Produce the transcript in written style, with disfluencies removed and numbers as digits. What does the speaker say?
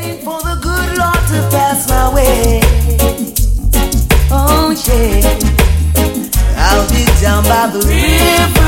for the good Lord to pass my way. Oh yeah, I'll be down by the river.